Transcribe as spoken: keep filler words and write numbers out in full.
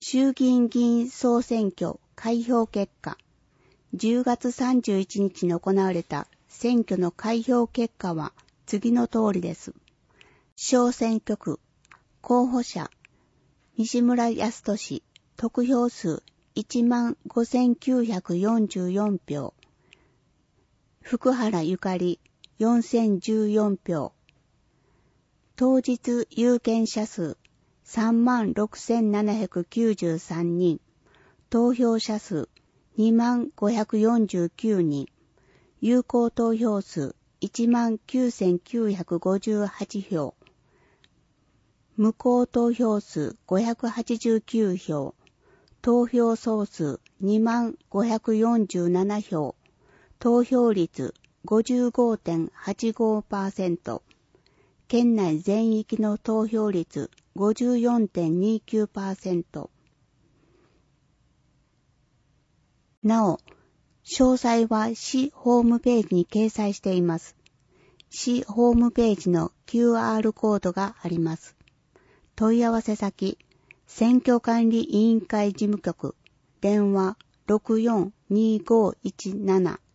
衆議院議員総選挙開票結果。じゅうがつさんじゅういちにちに行われた選挙の開票結果は次の通りです。小選挙区、候補者、西村康稔、得票数いちまんごせんきゅうひゃくよんじゅうよんひょう。福原ゆかりよんせんじゅうよんひょう。当日有権者数さんまんろくせんななひゃくきゅうじゅうさんにん。投票者数にまんごひゃくよんじゅうきゅうにん。有効投票数いちまんきゅうせんきゅうひゃくごじゅうはちひょう。無効投票数ごひゃくはちじゅうきゅうひょう。投票総数にまんごひゃくよんじゅうななひょう。投票率 ごじゅうごてんはちごパーセント。県内全域の投票率 ごじゅうよんてんにきゅうパーセント。なお、詳細は市ホームページに掲載しています。市ホームページの キューアール コードがあります。問い合わせ先、選挙管理委員会事務局、電話ろくよんにーごーいちなな